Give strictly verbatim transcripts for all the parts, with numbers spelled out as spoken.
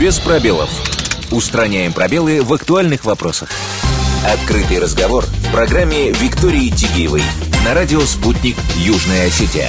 Без пробелов. Устраняем пробелы в актуальных вопросах. Открытый разговор в программе Виктории Тигиевой на радио «Спутник. Южная Осетия».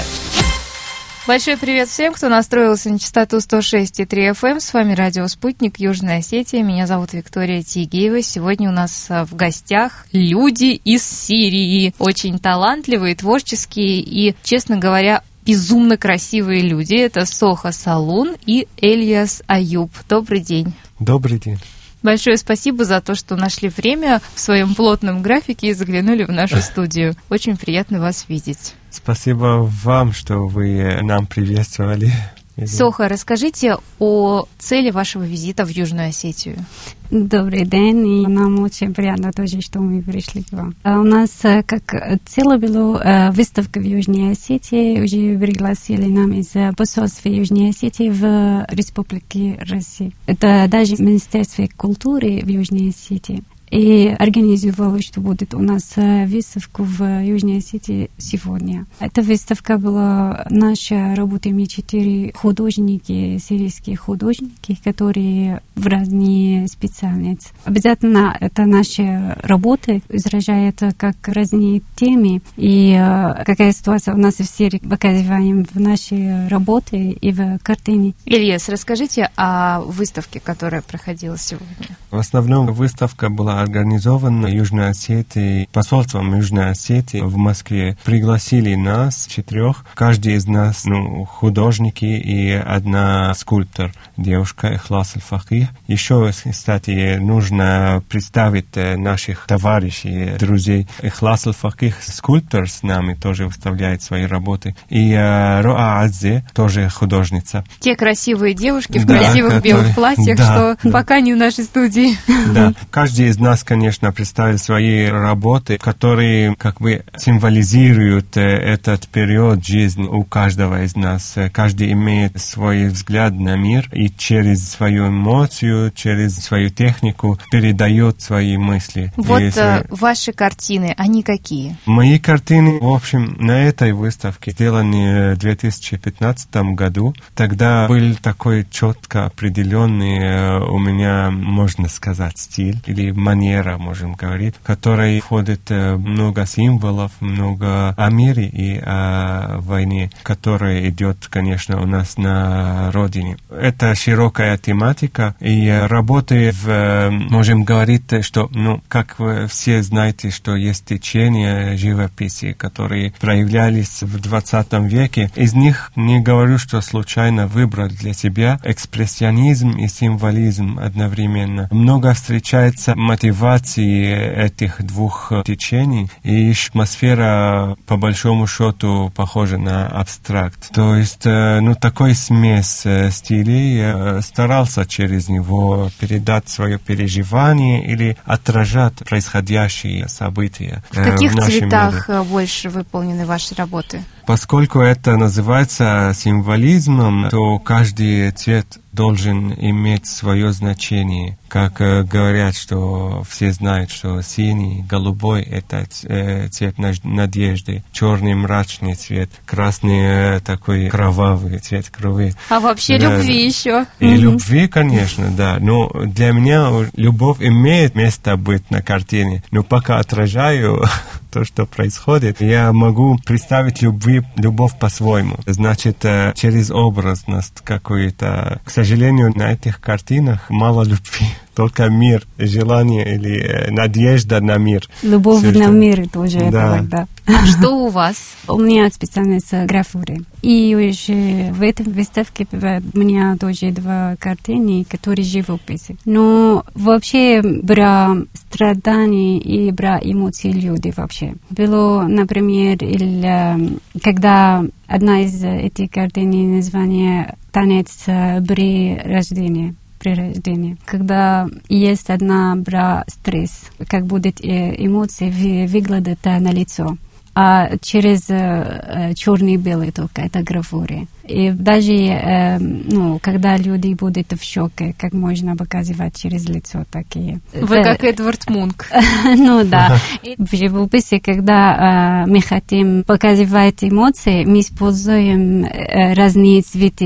Большой привет всем, кто настроился на частоту сто шесть и три эф эм. С вами радио «Спутник. Южная Осетия». Меня зовут Виктория Тигиева. Сегодня у нас в гостях люди из Сирии. Очень талантливые, творческие и, честно говоря, безумно красивые люди. Это Соха Салун и Эльяс Аюб. Добрый день. Добрый день. Большое спасибо за то, что нашли время в своем плотном графике и заглянули в нашу студию. Очень приятно вас видеть. Спасибо вам, что вы нам приветствовали. Соха, расскажите о цели вашего визита в Южную Осетию. Добрый день, и нам очень приятно тоже, что мы пришли к вам. У нас как цель была выставка в Южной Осетии. Уже пригласили нам из посольства Южной Осетии в Республике Россия. Это даже Министерство культуры в Южной Осетии. И организовала, что будет у нас выставка в Южной Осетии сегодня. Эта выставка была наша работа. Мы четыре художники, сирийские художники, которые в разные специальности. Обязательно это наши работы изражают как разные темы. И какая ситуация у нас в Сирии показываем в нашей работе и в картине. Ильяс, расскажите о выставке, которая проходила сегодня. В основном выставка была организована Южной Осетией, посольством Южной Осетии в Москве. Пригласили нас, четырех, каждый из нас, ну, художники и одна скульптор, девушка Эхлас Аль-Факих. Еще, кстати, нужно представить наших товарищей, друзей. Эхлас Аль-Факих, скульптор, с нами тоже выставляет свои работы. И uh, Роа Адзе, тоже художница. Те красивые девушки в да, красивых которые... белых платьях, да, что да. пока не в нашей студии. Да, каждый из нас, конечно, представил свои работы, которые как бы символизируют этот период жизни у каждого из нас. Каждый имеет свой взгляд на мир и через свою эмоцию, через свою технику передает свои мысли. Вот и свои... ваши картины, они какие? Мои картины, в общем, на этой выставке сделаны в две тысячи пятнадцатом году. Тогда был такой четко определенный у меня, можно сказать, стиль или манера, можем говорить, в которой входит много символов, много о мире и о войне, которая идет, конечно, у нас на родине. Это широкая тематика, и работы, в, можем говорить, что, ну, как вы все знаете, что есть течения живописи, которые проявлялись в двадцатом веке. Из них не говорю, что случайно выбрал для себя экспрессионизм и символизм одновременно. Много встречается мотивации этих двух течений, и атмосфера, по большому счету, похожа на абстракт. То есть, ну, такой смесь стилей, старался через него передать свое переживание или отражать происходящие события. В каких в цветах мире. больше выполнены ваши работы? Поскольку это называется символизмом, то каждый цвет должен иметь свое значение. Как э, говорят, что все знают, что синий, голубой — это э, цвет надежды, черный — мрачный цвет, красный — э, такой кровавый цвет крови. А вообще да, любви еще. И mm-hmm. любви, конечно, да. Но для меня любовь имеет место быть на картине. Но пока отражаю то, что происходит, я могу представить любви, любовь по-своему. Значит, через образность какую-то. К сожалению, на этих картинах мало любви. Только мир, желание или надежда на мир. Любовь Все, на что... мир тоже да. это, да. А что у вас? У меня специальность графуры. И уже в этой выставке у меня тоже два картины, которые живописи. Но вообще про страдания и про эмоции люди вообще. Было, например, или, когда одна из этих картин название «Танец при рождении». При рождении. Когда есть одна бра стресс, как будет эмоции выглядят на лицо. А через э, черный и белый только это графура. И даже э, ну, когда люди будут в шоке, как можно показывать через лицо такие. Вы это... как Эдвард Мунк. Ну да. В живописи, когда э, мы хотим показывать эмоции, мы используем э, разные цветы.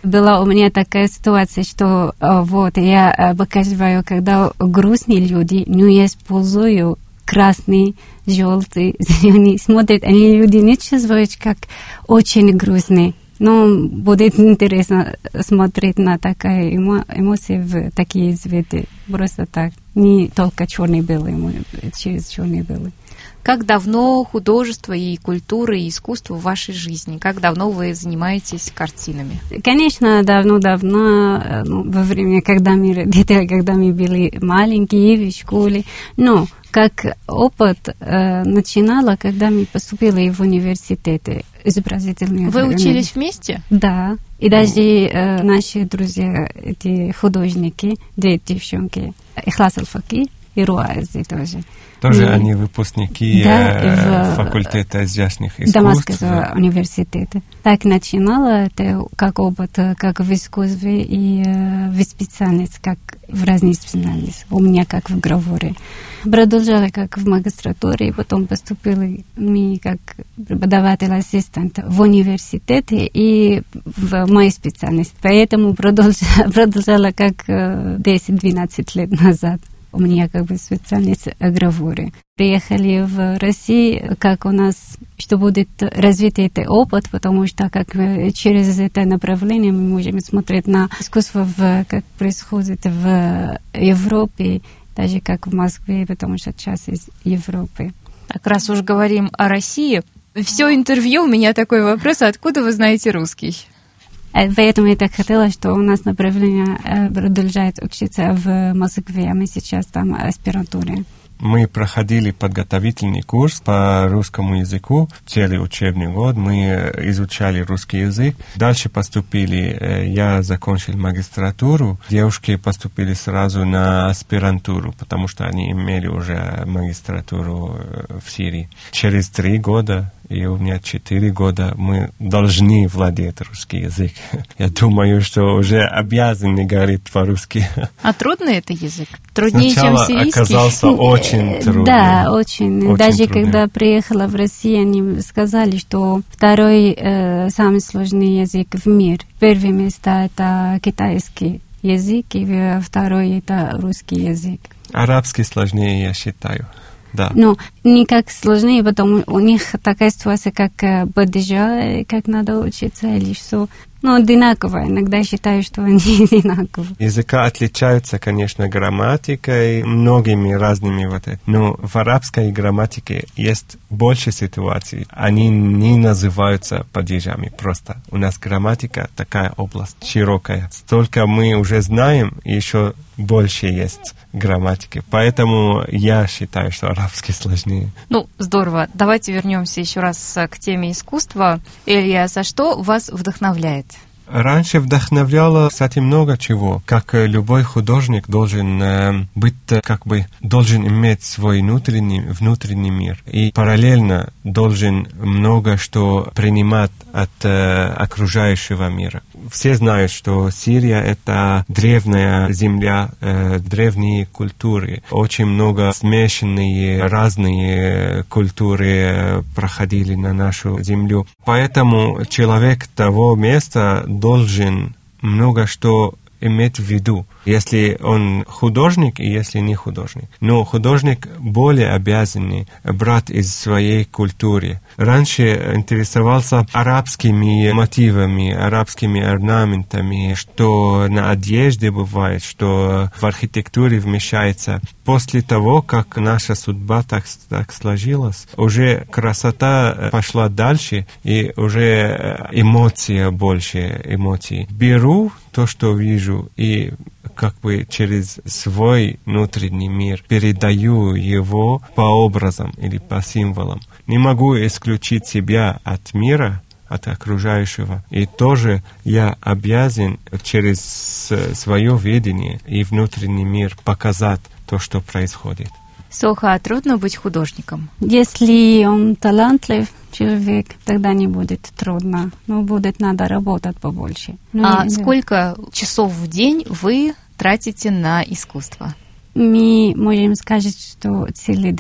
Была у меня такая ситуация, что вот я показываю, когда грустные люди, но я использую красный, желтый, зеленый. Смотрят, они люди не чувствуют, как очень грустные. Но будет интересно смотреть на такие эмо- эмоции в такие цветы. Просто так. Не только черный-белый, через черный-белый. Как давно художество и культура, и искусство в вашей жизни? Как давно вы занимаетесь картинами? Конечно, давно-давно, ну, во время, когда мы родители, когда мы были маленькие в школе. Но как опыт э, начинала, когда мы поступили в университет изобразительный. Вы учились вместе? Да. И даже э, наши друзья, эти художники, две девчонки, Ихлас Алфаки и Руази тоже. Тоже и, они выпускники да, э, в, факультета изящных искусств. Дамасского университета. Так начинала это как опыт, как в искусстве и э, в специальности, как в разные специальности. У меня как в гравуре. Продолжала как в магистратуре, и потом поступила мы как преподаватель-ассистент в университете и в мою специальность. Поэтому продолжала, продолжала как десять-двенадцать лет назад. У меня как бы специальность гравуры. Приехали в Россию, как у нас, что будет развить этот опыт, потому что как через это направление мы можем смотреть на искусство, в, как происходит в Европе, даже как в Москве, потому что часть из Европы. Как раз уж говорим о России. Все интервью у меня такой вопрос: откуда вы знаете русский? Поэтому я так хотела, что у нас направление продолжает учиться в Москве, а мы сейчас там в аспирантуре. Мы проходили подготовительный курс по русскому языку. Целый учебный год мы изучали русский язык. Дальше поступили, я закончил магистратуру. Девушки поступили сразу на аспирантуру, потому что они имели уже магистратуру в Сирии. Через три года и у меня четыре года мы должны владеть русский язык. Я думаю, что уже обязаны говорить по-русски. А трудный это язык? Труднее, Сначала чем сирийский? оказался очень трудный. Да, очень. очень Даже трудный. Когда приехала в Россию, они сказали, что второй э, самый сложный язык в мире. Первое место это китайский язык, и второй это русский язык. Арабский сложнее, я считаю. Да. Ну, никак сложнее, потому у них такая ситуация, как бадыжа, как надо учиться, или что. Ну, одинаково. Иногда считаю, что они одинаковы. Языка отличаются, конечно, грамматикой, многими разными вот это. Но в арабской грамматике есть больше ситуаций. Они не называются падежами просто. У нас грамматика такая область широкая. Столько мы уже знаем, и еще больше есть грамматики. Поэтому я считаю, что арабский сложнее. Ну, здорово. Давайте вернемся еще раз к теме искусства. Ильяс, а что вас вдохновляет? Раньше вдохновляло, кстати, много чего. Как любой художник должен э, быть, как бы, должен иметь свой внутренний, внутренний мир. И параллельно должен много что принимать от э, окружающего мира. Все знают, что Сирия — это древняя земля, э, древние культуры. Очень много смешанные, разные культуры проходили на нашу землю. Поэтому человек того места должен много что иметь в виду, если он художник и если не художник. Но художник более обязан брать из своей культуры. Раньше интересовался арабскими мотивами, арабскими орнаментами, что на одежде бывает, что в архитектуре вмещается. После того, как наша судьба так, так сложилась, уже красота пошла дальше, и уже эмоция больше, эмоций. Беру то, что вижу, и как бы через свой внутренний мир передаю его по образам или по символам. Не могу исключить себя от мира, от окружающего. И тоже я обязан через свое видение и внутренний мир показать то, что происходит. Соха, а трудно быть художником? Если он талантлив человек, тогда не будет трудно. Но будет надо работать побольше. Но а не, сколько часов в день вы тратите на искусство? Мы можем сказать, что целый день.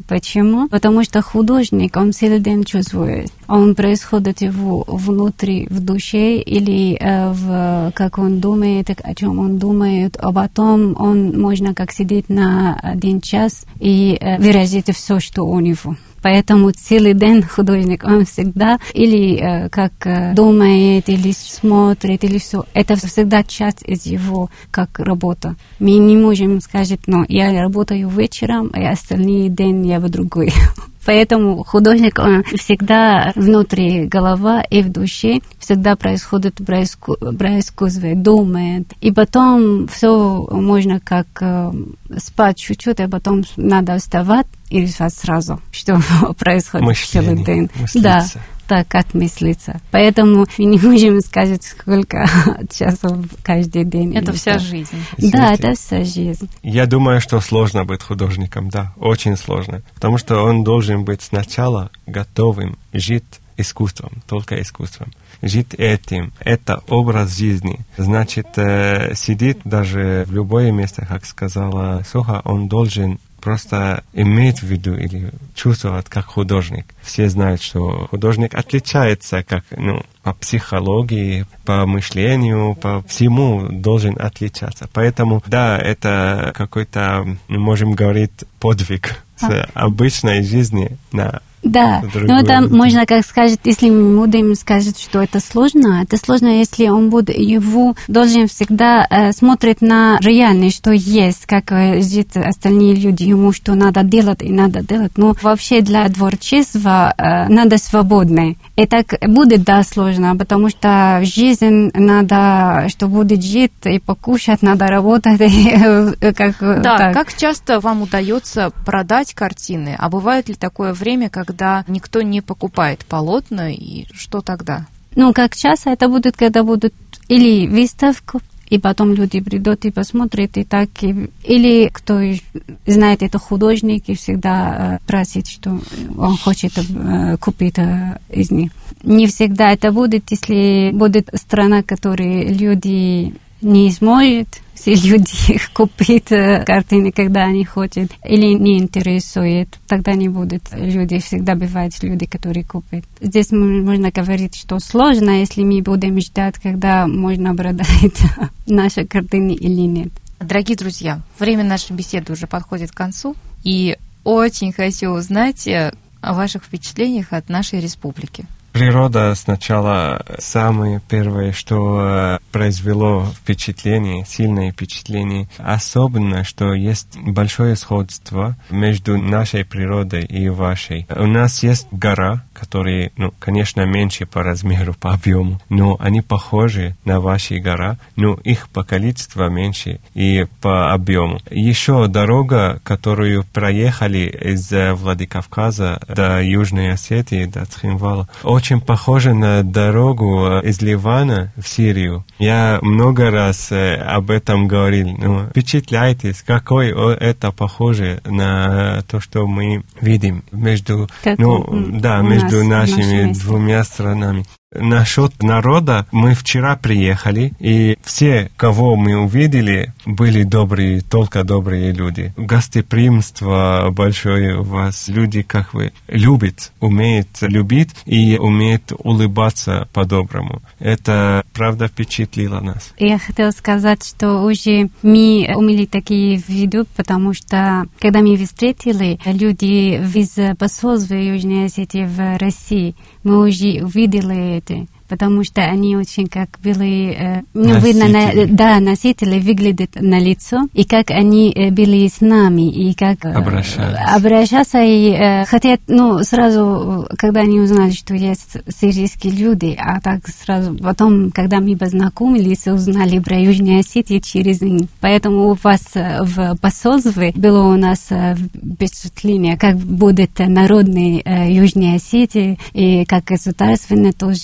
Почему? Потому что художник, он целый день чувствует. Он происходит его внутри, в душе, или э, в, как он думает, о чем он думает. А потом он можно как сидеть на один час и э, выразить все, что у него. Поэтому целый день художник, он всегда или э, как э, думает, или смотрит, или все. Это всегда часть из его как работа. Мы не можем сказать, ну, я работаю вечером, а остальные день я в другой. Поэтому художник, он всегда внутри голова и в душе, всегда происходит, происходит, думает. И потом все можно как э, спать чуть-чуть, а потом надо вставать и решать сразу, что происходит Мышление, целый день. мыслиться. Да, так как мыслиться. Поэтому мы не можем сказать, сколько часов каждый день. Это вся жизнь. Да, это вся жизнь. Я думаю, что сложно быть художником, да, очень сложно. Потому что он должен быть сначала готовым жить искусством, только искусством. Жить этим. Это образ жизни. Значит, э, сидит даже в любое место, как сказала Соха, он должен просто иметь в виду или чувствовать как художник. Все знают, что художник отличается как, ну, по психологии, по мышлению, по всему должен отличаться. Поэтому, да, это какой-то, мы можем говорить, подвиг а. с обычной жизни на Да, но это можно, как сказать, если мы будем сказать, что это сложно, это сложно, если он будет, его должен всегда э, смотреть на реальность, что есть, как э, жить остальные люди, ему что надо делать и надо делать. Но вообще для творчества э, надо свободно. И так будет, да, сложно, потому что жизнь надо, что будет жить и покушать, надо работать. И, как, да, так. Как часто вам удается продать картины? А бывает ли такое время, когда когда никто не покупает полотна, и что тогда? Ну, как часто это будет, когда будут или выставка, и потом люди придут и посмотрят, и так, и, или кто знает, это художник, и всегда э, просит, что он хочет э, купить э, из них. Не всегда это будет, если будет страна, которой люди не смогут, все люди купить картины, когда они хотят, или не интересует, тогда не будут люди. Всегда бывают люди, которые купят. Здесь можно говорить, что сложно, если мы будем ждать, когда можно продать наши картины или нет. Дорогие друзья, время нашей беседы уже подходит к концу, и очень хочу узнать о ваших впечатлениях от нашей республики. Природа сначала самое первое, что произвело впечатление, сильное впечатление. Особенно, что есть большое сходство между нашей природой и вашей. У нас есть гора, которые, ну, конечно, меньше по размеру, по объему, но они похожи на ваши гора, но их по количеству меньше и по объему. Еще дорога, которую проехали из Владикавказа до Южной Осетии, до Цхинвала, очень похожа на дорогу из Ливана в Сирию. Я много раз об этом говорил. Ну, впечатляйтесь, какой это похоже на то, что мы видим между, как ну, да, между нас, нашими двумя странами. Насчет народа, мы вчера приехали, и все, кого мы увидели, были добрые, только добрые люди. Гостеприимство большое у вас. Люди, как вы, любят, умеют любить и умеют улыбаться по-доброму. Это, правда, впечатлило нас. Я хотела сказать, что уже мы умели такие виды, потому что, когда мы встретили люди из посольства Южной Осетии в России, мы уже увидели это, потому что они очень как были, э, ну, видно, на, да, носители выглядят на лицо, и как они э, были с нами, и как э, обращаться, и э, хотят, ну, сразу, когда они узнали, что есть сирийские люди, а так сразу, потом, когда мы познакомились, узнали про Южную Осетию через них. Поэтому у вас в посольстве было у нас впечатление, как будет народный э, Южной Осетии, и как государственный тоже, тоже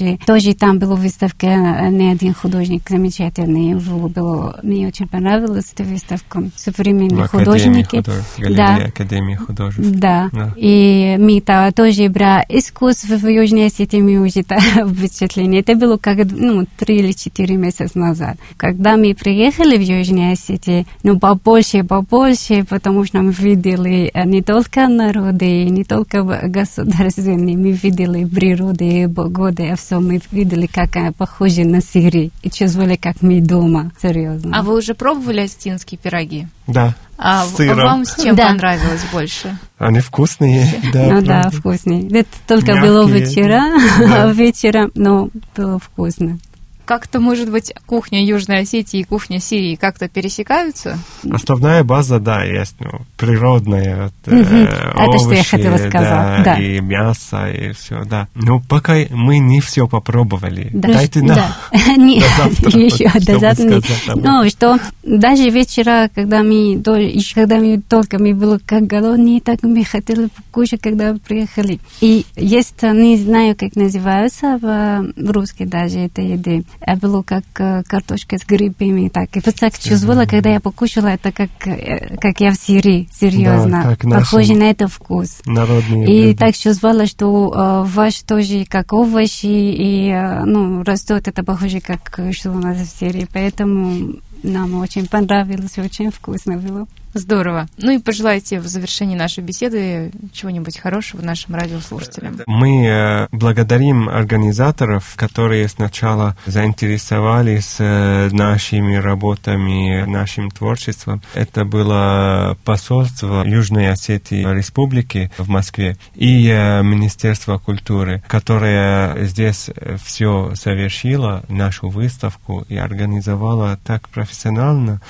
уже там была выставка, не один художник замечательный, его было, мне очень понравилась эта выставка, современные художники. Художеств, да. Академии художеств. Да. да. И мы там тоже брали искусство в Южной Осетии, мы уже там впечатление. Это было как, ну, три или четыре месяца назад. Когда мы приехали в Южную Осетию, ну, побольше, побольше, потому что мы видели не только народы, не только государственные, мы видели природы, погоды, а все мы видели, как похожи на Сирию, и чувствовали, как мы дома, серьезно. А вы уже пробовали осетинские пироги? Да. А с сыром. Вам с чем да. понравилось больше? Они вкусные, да. Ну да, вкусные. Это только Мягкие, было вечера, да. вечером, но было вкусно. Как-то, может быть, кухня Южной Осетии и кухня Сирии как-то пересекаются? Основная база, да, есть, ну, природная, вот, Угу. э, Это овощи, что я хотела сказать, да. и мясо, и все, да. Но пока мы не все попробовали. Да. Дайте нам Да. Нет, до завтра, еще вот, до чтобы завтра. не- сказать об Ну, что даже вечера, когда мы, до- еще когда мы только мы были как голодные, так мы хотели покушать, когда приехали. И есть, не знаю, как называется в, в русский даже это еды. А было как э, картошка с грибами, так. И вот так чувствовала, когда я покушала, это как, э, как я в Сирии, серьезно. Да, как наши Похоже на это вкус. народные И блюда. так чувствовала, что э, ваш тоже как овощи, и э, ну, растет это похоже, как что у нас в Сирии. Поэтому нам очень понравилось, очень вкусно было. Здорово. Ну и пожелайте в завершении нашей беседы чего-нибудь хорошего нашим радиослушателям. Мы э, благодарим организаторов, которые сначала заинтересовались э, нашими работами, нашим творчеством. Это было посольство Южной Осетии Республики в Москве и э, Министерство культуры, которое здесь все совершило, нашу выставку, и организовало так профессионально,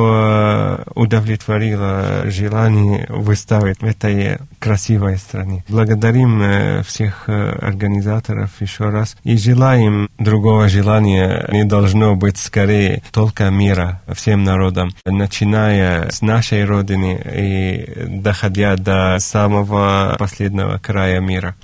что э, удовлетворило желание выставить в этой красивой стране. Благодарим э, всех э, организаторов еще раз и желаем другого желания не должно быть скорее только мира всем народам, начиная с нашей Родины и доходя до самого последнего края мира.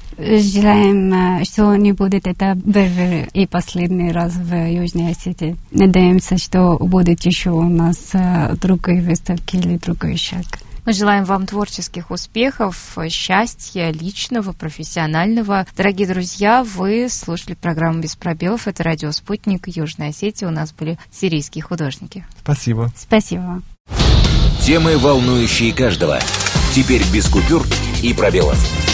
Желаем, что не будет это первый и последний раз в Южной Осетии. Надеемся, что будет еще у нас другие выставки или другой шаг. Мы желаем вам творческих успехов, счастья личного, профессионального. Дорогие друзья, вы слушали программу «Без пробелов». Это радио «Спутник», Южная Осетия. У нас были сирийские художники. Спасибо. Спасибо. Темы, волнующие каждого. Теперь без купюр и пробелов.